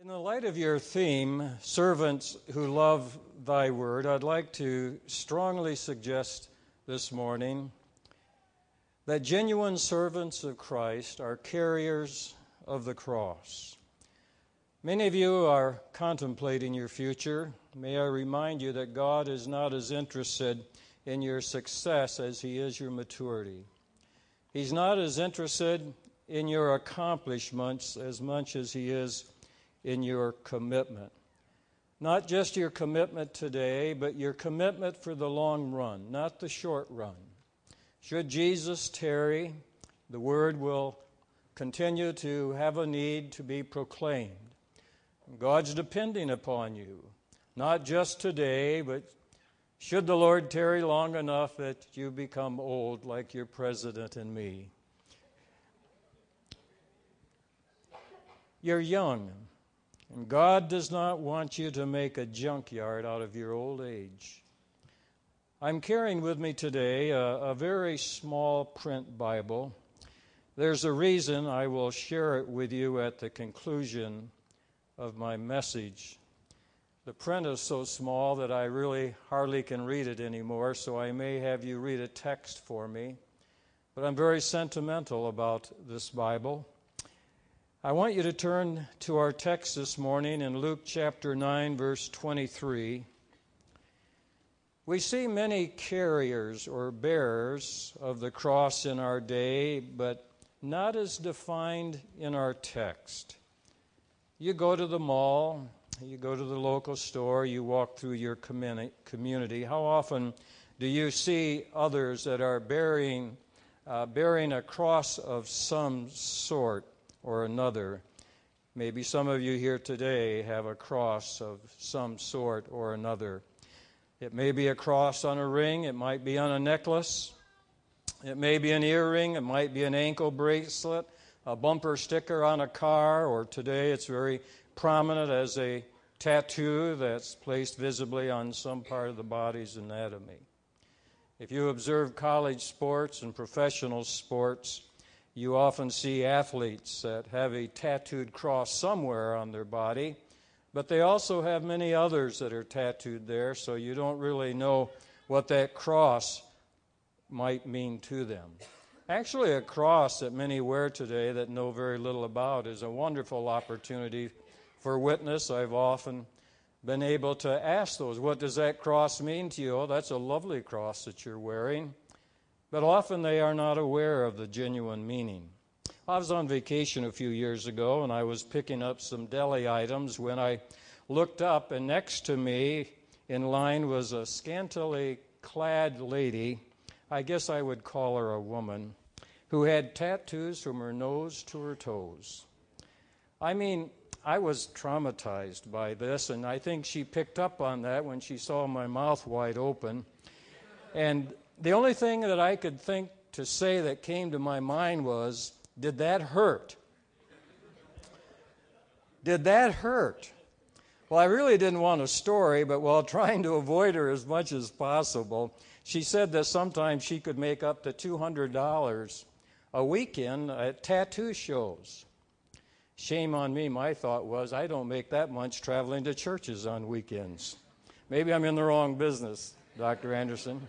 In the light of your theme, Servants Who Love Thy Word, I'd like to strongly suggest this morning that genuine servants of Christ are carriers of the cross. Many of you are contemplating your future. May I remind you that God is not as interested in your success as He is your maturity. He's not as interested in your accomplishments as much as He is in your commitment. Not just your commitment today, but your commitment for the long run, not the short run. Should Jesus tarry, the Word will continue to have a need to be proclaimed. God's depending upon you, not just today, but should the Lord tarry long enough that you become old like your president and me. You're young. And God does not want you to make a junkyard out of your old age. I'm carrying with me today a very small print Bible. There's a reason. I will share it with you at the conclusion of my message. The print is so small that I really hardly can read it anymore, so I may have you read a text for me. But I'm very sentimental about this Bible. I want you to turn to our text this morning in Luke chapter 9, verse 23. We see many carriers or bearers of the cross in our day, but not as defined in our text. You go to the mall, you go to the local store, you walk through your community. How often do you see others that are bearing a cross of some sort or another? Maybe some of you here today have a cross of some sort or another. It may be a cross on a ring, it might be on a necklace, it may be an earring, it might be an ankle bracelet, a bumper sticker on a car, or today it's very prominent as a tattoo that's placed visibly on some part of the body's anatomy. If you observe college sports and professional sports, you often see athletes that have a tattooed cross somewhere on their body, but they also have many others that are tattooed there, so you don't really know what that cross might mean to them. Actually, a cross that many wear today that know very little about is a wonderful opportunity for witness. I've often been able to ask those, what does that cross mean to you? Oh, that's a lovely cross that you're wearing. But often they are not aware of the genuine meaning. I was on vacation a few years ago, and I was picking up some deli items when I looked up, and next to me in line was a scantily clad lady, I guess I would call her a woman, who had tattoos from her nose to her toes. I mean, I was traumatized by this, and I think she picked up on that when she saw my mouth wide open. And the only thing that I could think to say that came to my mind was, did that hurt? Did that hurt? Well, I really didn't want a story, but while trying to avoid her as much as possible, she said that sometimes she could make up to $200 a weekend at tattoo shows. Shame on me, my thought was, I don't make that much traveling to churches on weekends. Maybe I'm in the wrong business, Dr. Anderson.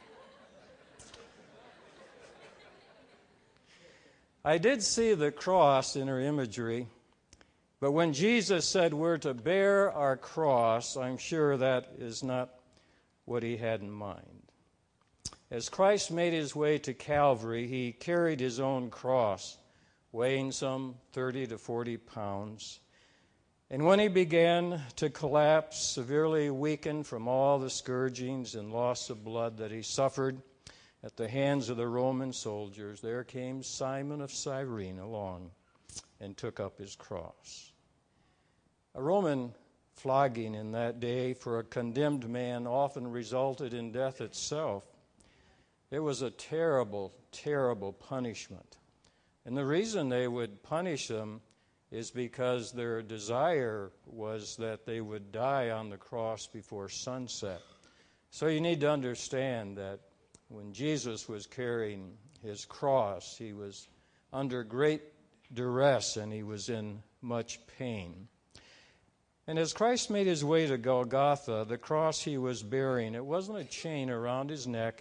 I did see the cross in her imagery, but when Jesus said we're to bear our cross, I'm sure that is not what he had in mind. As Christ made his way to Calvary, he carried his own cross, weighing some 30 to 40 pounds. And when he began to collapse, severely weakened from all the scourgings and loss of blood that he suffered at the hands of the Roman soldiers, there came Simon of Cyrene along and took up his cross. A Roman flogging in that day for a condemned man often resulted in death itself. It was a terrible, terrible punishment. And the reason they would punish them is because their desire was that they would die on the cross before sunset. So you need to understand that when Jesus was carrying his cross, he was under great duress and he was in much pain. And as Christ made his way to Golgotha, the cross he was bearing, it wasn't a chain around his neck.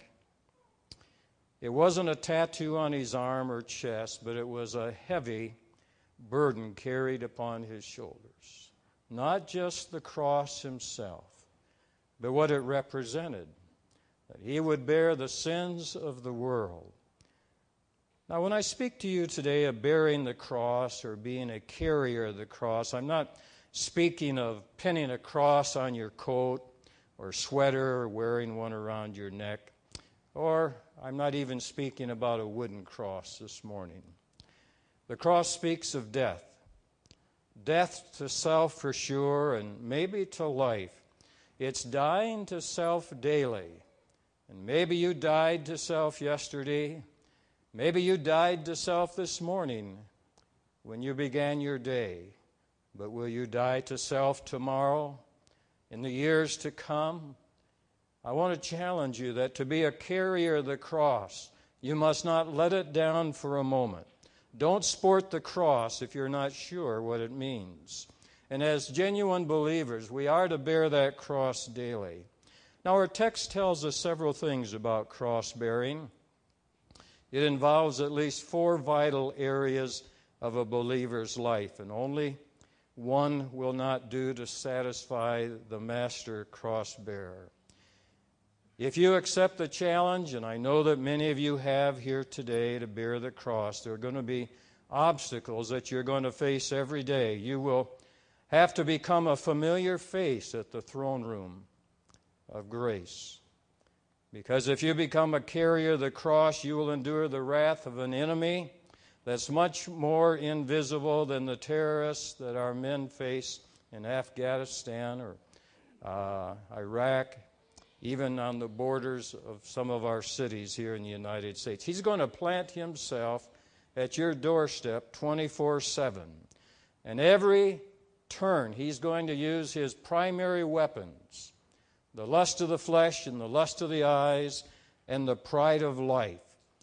It wasn't a tattoo on his arm or chest, but it was a heavy burden carried upon his shoulders. Not just the cross himself, but what it represented, that he would bear the sins of the world. Now, when I speak to you today of bearing the cross or being a carrier of the cross, I'm not speaking of pinning a cross on your coat or sweater or wearing one around your neck, or I'm not even speaking about a wooden cross this morning. The cross speaks of death. Death to self for sure, and maybe to life. It's dying to self daily. And maybe you died to self yesterday. Maybe you died to self this morning when you began your day. But will you die to self tomorrow, in the years to come? I want to challenge you that to be a carrier of the cross, you must not let it down for a moment. Don't sport the cross if you're not sure what it means. And as genuine believers, we are to bear that cross daily. Now, our text tells us several things about cross bearing. It involves at least 4 vital areas of a believer's life, and only one will not do to satisfy the master cross bearer. If you accept the challenge, and I know that many of you have here today to bear the cross, there are going to be obstacles that you're going to face every day. You will have to become a familiar face at the throne room of grace. Because if you become a carrier of the cross, you will endure the wrath of an enemy that's much more invisible than the terrorists that our men face in Afghanistan or Iraq, even on the borders of some of our cities here in the United States. He's going to plant himself at your doorstep 24/7. And every turn, he's going to use his primary weapons, the lust of the flesh and the lust of the eyes and the pride of life,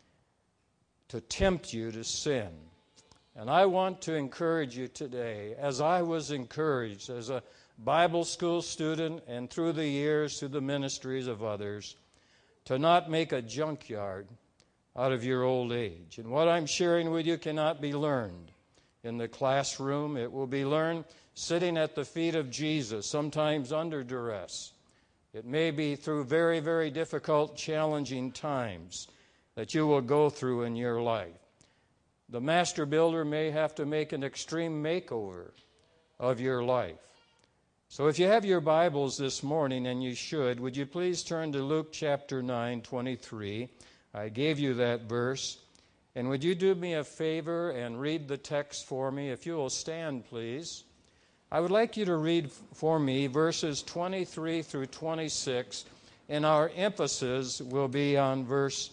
to tempt you to sin. And I want to encourage you today, as I was encouraged as a Bible school student and through the years through the ministries of others, to not make a junkyard out of your old age. And what I'm sharing with you cannot be learned in the classroom. It will be learned sitting at the feet of Jesus, sometimes under duress. It may be through very, very difficult, challenging times that you will go through in your life. The master builder may have to make an extreme makeover of your life. So if you have your Bibles this morning, and you should, would you please turn to Luke chapter 9:23. I gave you that verse. And would you do me a favor and read the text for me? If you will stand, please. I would like you to read for me verses 23 through 26, and our emphasis will be on verse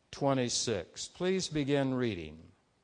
26. Please begin reading.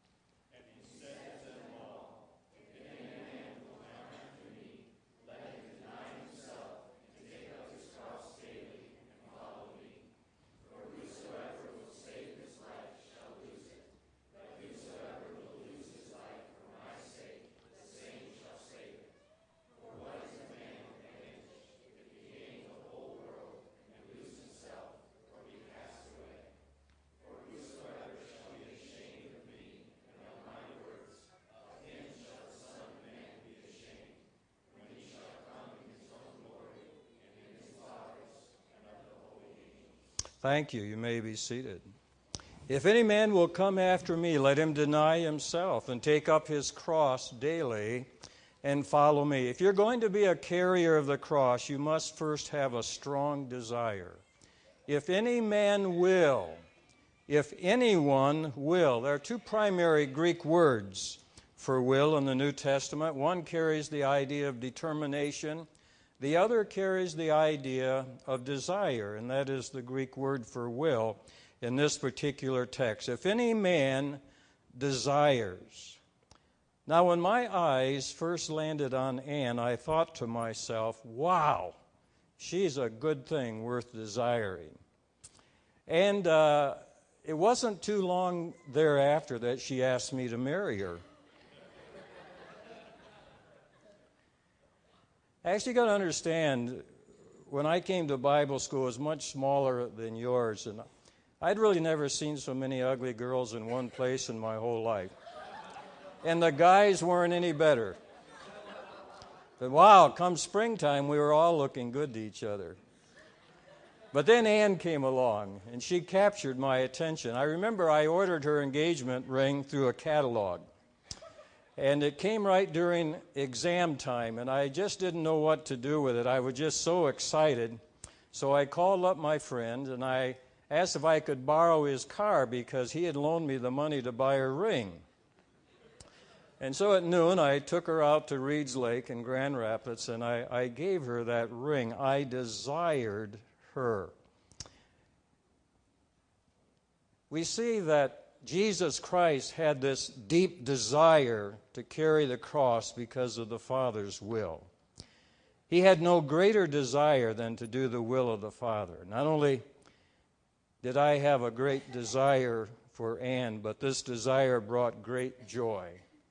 Thank you. You may be seated. If any man will come after me, let him deny himself and take up his cross daily and follow me. If you're going to be a carrier of the cross, you must first have a strong desire. If any man will, if anyone will. There are 2 primary Greek words for will in the New Testament. One carries the idea of determination. The other carries the idea of desire, and that is the Greek word for will in this particular text. If any man desires. Now, when my eyes first landed on Anne, I thought to myself, wow, she's a good thing worth desiring. And it wasn't too long thereafter that she asked me to marry her. Actually, you got to understand, when I came to Bible school, it was much smaller than yours, and I'd really never seen so many ugly girls in one place in my whole life. And the guys weren't any better. But wow, come springtime, we were all looking good to each other. But then Ann came along, and she captured my attention. I remember I ordered her engagement ring through a catalog. And it came right during exam time, and I just didn't know what to do with it. I was just so excited. So I called up my friend, and I asked if I could borrow his car because he had loaned me the money to buy her ring. And so at noon, I took her out to Reeds Lake in Grand Rapids, and I gave her that ring. I desired her. We see that Jesus Christ had this deep desire to carry the cross because of the Father's will. He had no greater desire than to do the will of the Father. Not only did I have a great desire for Ann, but this desire brought great joy.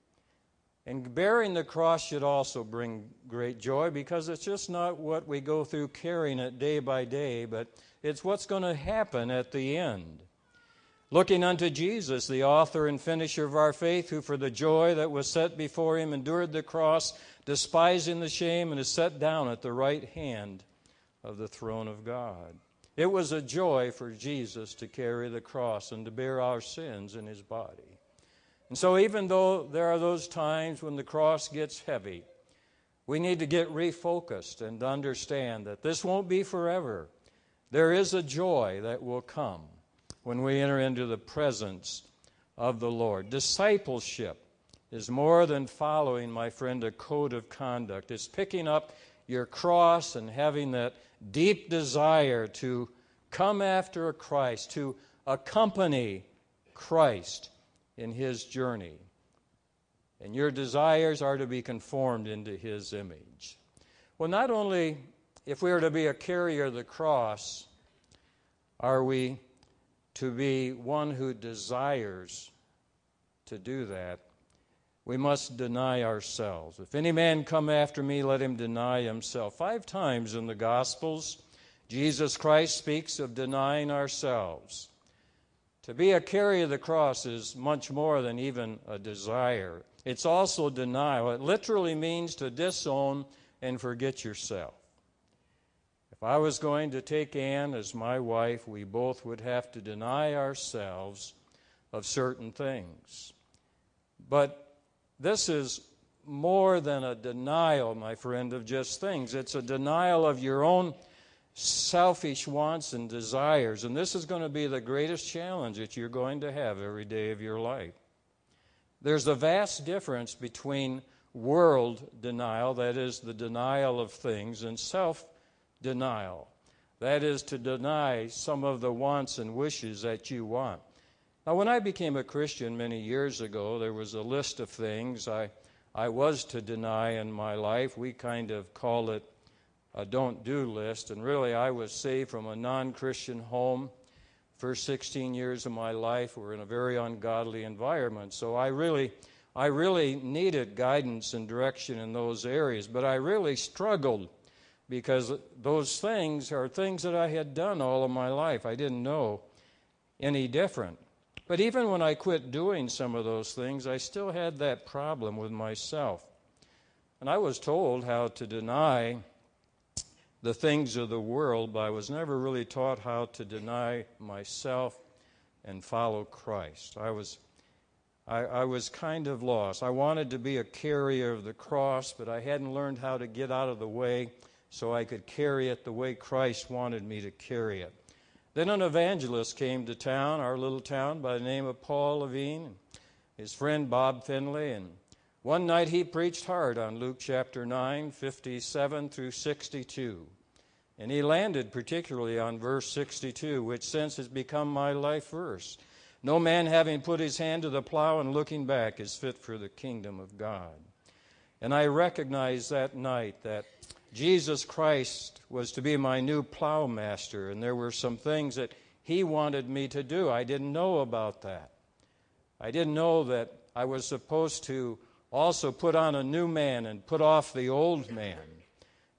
And bearing the cross should also bring great joy, because it's just not what we go through carrying it day by day, but it's what's going to happen at the end. Looking unto Jesus, the author and finisher of our faith, who for the joy that was set before him endured the cross, despising the shame, and is set down at the right hand of the throne of God. It was a joy for Jesus to carry the cross and to bear our sins in his body. And so even though there are those times when the cross gets heavy, we need to get refocused and understand that this won't be forever. There is a joy that will come when we enter into the presence of the Lord. Discipleship is more than following, my friend, a code of conduct. It's picking up your cross and having that deep desire to come after Christ, to accompany Christ in his journey. And your desires are to be conformed into his image. Well, not only if we are to be a carrier of the cross, are we to be one who desires to do that, we must deny ourselves. If any man come after me, let him deny himself. 5 times in the Gospels, Jesus Christ speaks of denying ourselves. To be a carrier of the cross is much more than even a desire. It's also denial. It literally means to disown and forget yourself. If I was going to take Ann as my wife, we both would have to deny ourselves of certain things. But this is more than a denial, my friend, of just things. It's a denial of your own selfish wants and desires. And this is going to be the greatest challenge that you're going to have every day of your life. There's a vast difference between world denial, that is the denial of things, and self-denial. That is to deny some of the wants and wishes that you want. Now, when I became a Christian many years ago, there was a list of things I was to deny in my life. We kind of call it a don't-do list, and really I was saved from a non-Christian home. First 16 years of my life were in a very ungodly environment, so I really needed guidance and direction in those areas, but I really struggled because those things are things that I had done all of my life. I didn't know any different. But even when I quit doing some of those things, I still had that problem with myself. And I was told how to deny the things of the world, but I was never really taught how to deny myself and follow Christ. I was kind of lost. I wanted to be a carrier of the cross, but I hadn't learned how to get out of the way so I could carry it the way Christ wanted me to carry it. Then an evangelist came to town, our little town, by the name of Paul Levine, and his friend Bob Finley, and one night he preached hard on Luke chapter 9, 57 through 62. And he landed particularly on verse 62, which since has become my life verse. No man having put his hand to the plow and looking back is fit for the kingdom of God. And I recognized that night that Jesus Christ was to be my new plowmaster, and there were some things that he wanted me to do. I didn't know about that. I didn't know that I was supposed to also put on a new man and put off the old man.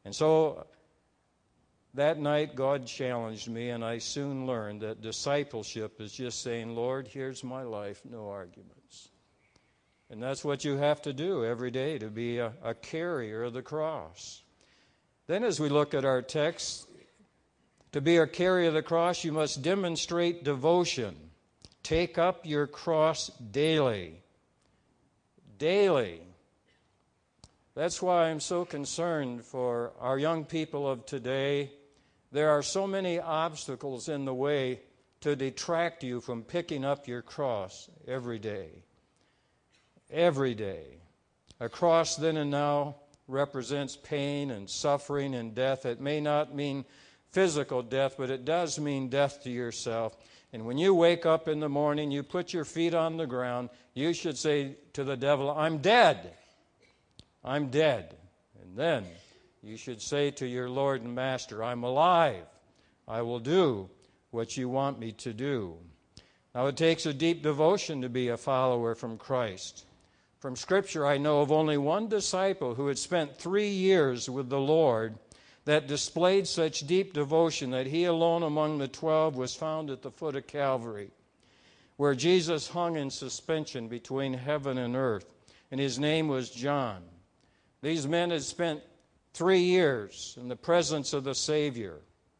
And so that night God challenged me, and I soon learned that discipleship is just saying, Lord, here's my life, no arguments. And that's what you have to do every day to be a carrier of the cross. Then as we look at our text, to be a carrier of the cross, you must demonstrate devotion. Take up your cross daily. Daily. That's why I'm so concerned for our young people of today. There are so many obstacles in the way to detract you from picking up your cross every day. Every day. A cross then and now represents pain and suffering and death. It may not mean physical death, but it does mean death to yourself. And when you wake up in the morning, you put your feet on the ground, you should say to the devil, I'm dead. I'm dead. And then you should say to your Lord and Master, I'm alive. I will do what you want me to do. Now it takes a deep devotion to be a follower from Christ. From Scripture, I know of only one disciple who had spent 3 years with the Lord that displayed such deep devotion that he alone among the 12 was found at the foot of Calvary, where Jesus hung in suspension between heaven and earth, and his name was John. These men had spent 3 years in the presence of the Savior.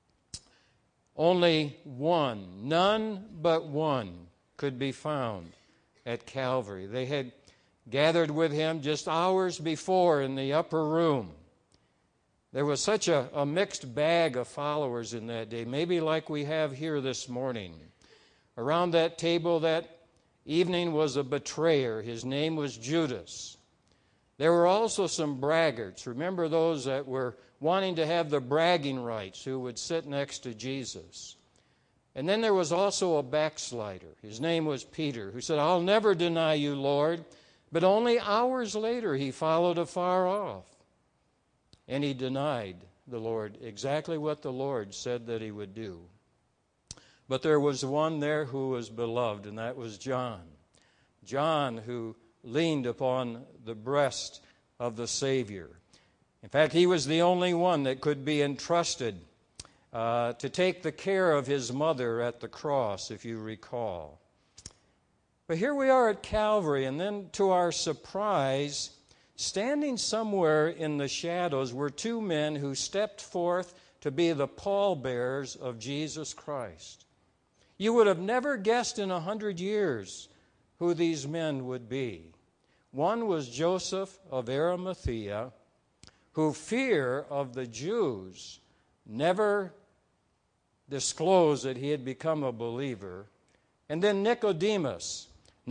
Only one, none but one, could be found at Calvary. They had gathered with him just hours before in the upper room. There was such a mixed bag of followers in that day, maybe like we have here this morning. Around that table that evening was a betrayer. His name was Judas. There were also some braggarts. Remember those that were wanting to have the bragging rights who would sit next to Jesus. And then there was also a backslider. His name was Peter, who said, I'll never deny you, Lord. But only hours later he followed afar off. And he denied the Lord exactly what the Lord said that he would do. But there was one there who was beloved, and that was John. John, who leaned upon the breast of the Savior. In fact, he was the only one that could be entrusted to take the care of his mother at the cross, if you recall. But here we are at Calvary, and then to our surprise, standing somewhere in the shadows were 2 men who stepped forth to be the pallbearers of Jesus Christ. You would have never guessed in 100 years who these men would be. One was Joseph of Arimathea, who fear of the Jews never disclosed that he had become a believer. And then Nicodemus,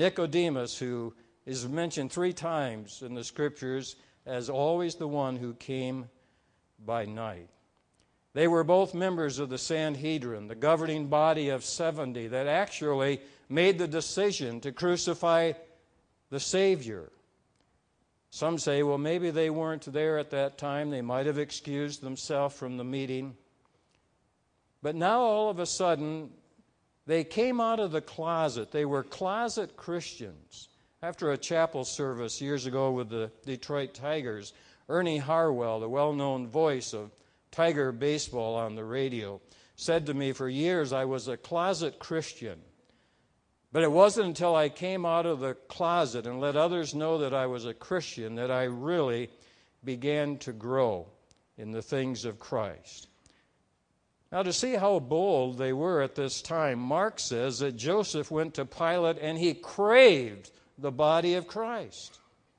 who is mentioned 3 times in the Scriptures as always the one who came by night. They were both members of the Sanhedrin, the governing body of 70 that actually made the decision to crucify the Savior. Some say, well, maybe they weren't there at that time. They might have excused themselves from the meeting. But now all of a sudden, they came out of the closet. They were closet Christians. After a chapel service years ago with the Detroit Tigers, Ernie Harwell, the well-known voice of Tiger baseball on the radio, said to me, for years I was a closet Christian. But it wasn't until I came out of the closet and let others know that I was a Christian that I really began to grow in the things of Christ. Now, to see how bold they were at this time, Mark says that Joseph went to Pilate and he craved the body of Christ.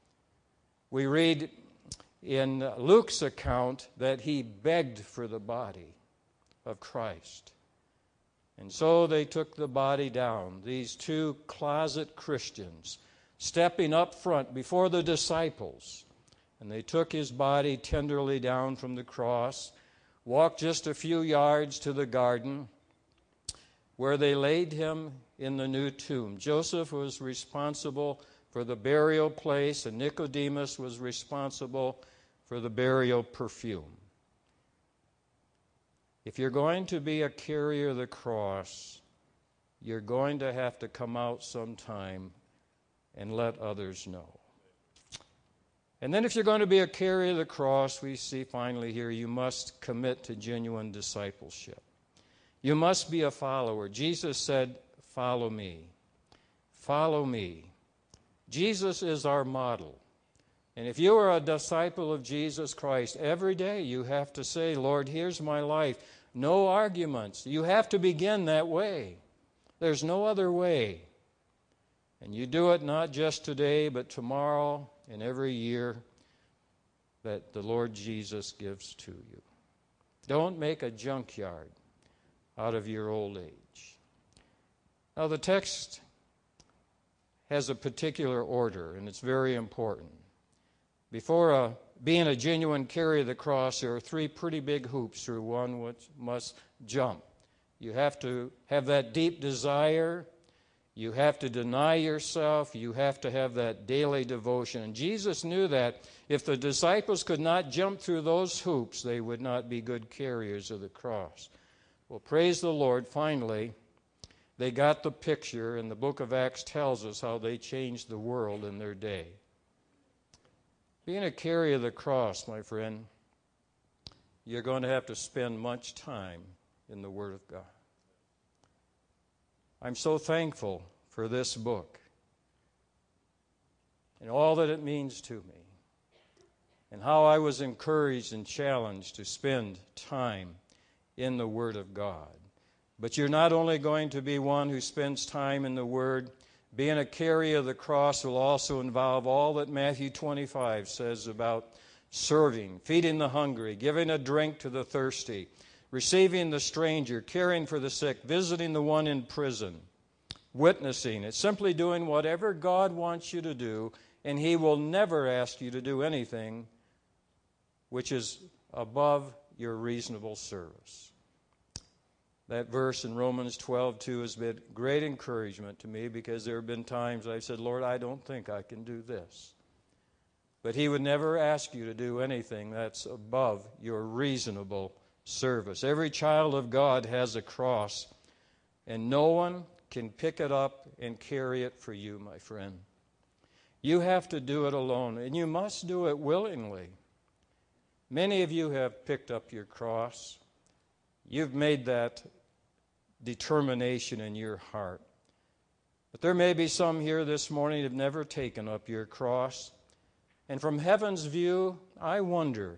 We read in Luke's account that he begged for the body of Christ. And so they took the body down, these 2 closet Christians, stepping up front before the disciples. And they took his body tenderly down from the cross, walked just a few yards to the garden, where they laid him in the new tomb. Joseph was responsible for the burial place, and Nicodemus was responsible for the burial perfume. If you're going to be a carrier of the cross, you're going to have to come out sometime and let others know. And then if you're going to be a carrier of the cross, we see finally here, you must commit to genuine discipleship. You must be a follower. Jesus said, "Follow me. Follow me." Jesus is our model. And if you are a disciple of Jesus Christ, every day you have to say, "Lord, here's my life." No arguments. You have to begin that way. There's no other way. And you do it not just today, but tomorrow and every year that the Lord Jesus gives to you. Don't make a junkyard out of your old age. Now, the text has a particular order, and it's very important. Before being a genuine carrier of the cross, there are three pretty big hoops through one which must jump. You have to have that deep desire. You have to deny yourself. You have to have that daily devotion. And Jesus knew that if the disciples could not jump through those hoops, they would not be good carriers of the cross. Well, praise the Lord, finally, they got the picture, and the book of Acts tells us how they changed the world in their day. Being a carrier of the cross, my friend, you're going to have to spend much time in the Word of God. I'm so thankful for this book and all that it means to me, and how I was encouraged and challenged to spend time in the Word of God. But you're not only going to be one who spends time in the Word. Being a carrier of the cross will also involve all that Matthew 25 says about serving, feeding the hungry, giving a drink to the thirsty, receiving the stranger, caring for the sick, visiting the one in prison, witnessing. It's simply doing whatever God wants you to do, and He will never ask you to do anything which is above your reasonable service. That verse in Romans 12:2 has been great encouragement to me, because there have been times I've said, "Lord, I don't think I can do this." But He would never ask you to do anything that's above your reasonable service. Every child of God has a cross, and no one can pick it up and carry it for you, my friend. You have to do it alone, and you must do it willingly. Many of you have picked up your cross. You've made that determination in your heart. But there may be some here this morning who have never taken up your cross. And from heaven's view, I wonder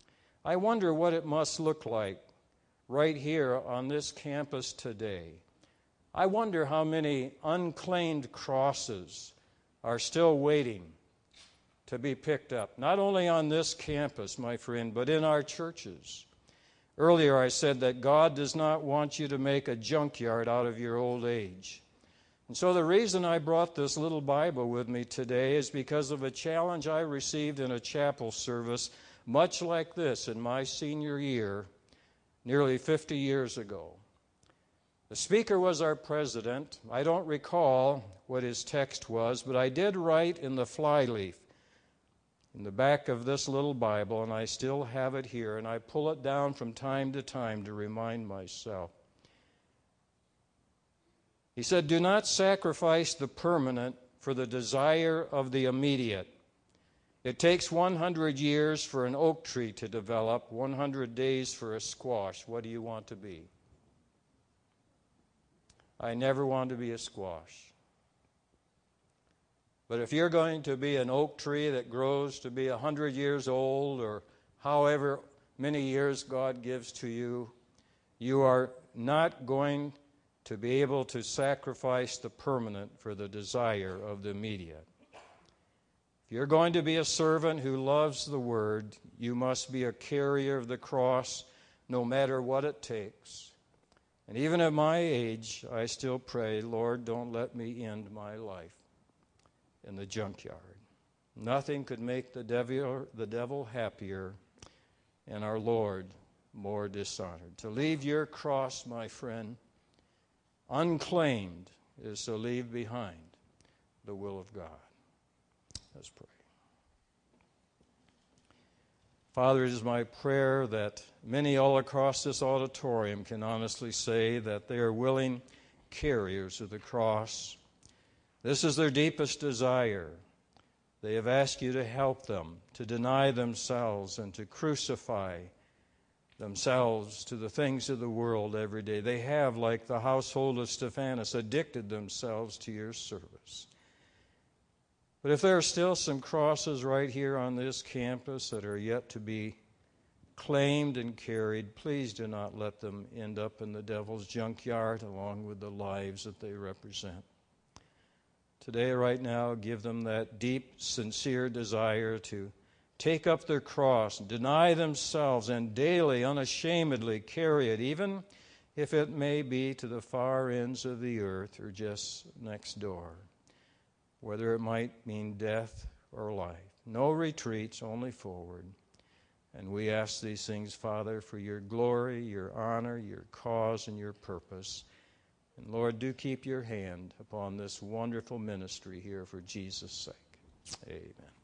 what it must look like right here on this campus today. I wonder how many unclaimed crosses are still waiting to be picked up, not only on this campus, my friend, but in our churches. Earlier I said that God does not want you to make a junkyard out of your old age. And so the reason I brought this little Bible with me today is because of a challenge I received in a chapel service much like this in my senior year, nearly 50 years ago. The speaker was our president. I don't recall what his text was, but I did write in the flyleaf in the back of this little Bible, and I still have it here, and I pull it down from time to time to remind myself. He said, "Do not sacrifice the permanent for the desire of the immediate. It takes 100 years for an oak tree to develop, 100 days for a squash. What do you want to be?" I never want to be a squash. But if you're going to be an oak tree that grows to be 100 years old, or however many years God gives to you, you are not going to be able to sacrifice the permanent for the desire of the immediate. If you're going to be a servant who loves the Word, you must be a carrier of the cross no matter what it takes. And even at my age, I still pray, "Lord, don't let me end my life in the junkyard." Nothing could make the devil happier and our Lord more dishonored. To leave your cross, my friend, unclaimed, is to leave behind the will of God. Let's pray. Father, it is my prayer that many all across this auditorium can honestly say that they are willing carriers of the cross. This is their deepest desire, They have asked you to help them to deny themselves and to crucify themselves to the things of the world every day. They have, like the household of Stephanus, addicted themselves to your service. But if there are still some crosses right here on this campus that are yet to be claimed and carried, please do not let them end up in the devil's junkyard along with the lives that they represent. Today, right now, give them that deep, sincere desire to take up their cross, deny themselves, and daily, unashamedly carry it, even if it may be to the far ends of the earth or just next door, whether it might mean death or life. No retreats, only forward. And we ask these things, Father, for your glory, your honor, your cause, and your purpose. And Lord, do keep your hand upon this wonderful ministry here for Jesus' sake. Amen.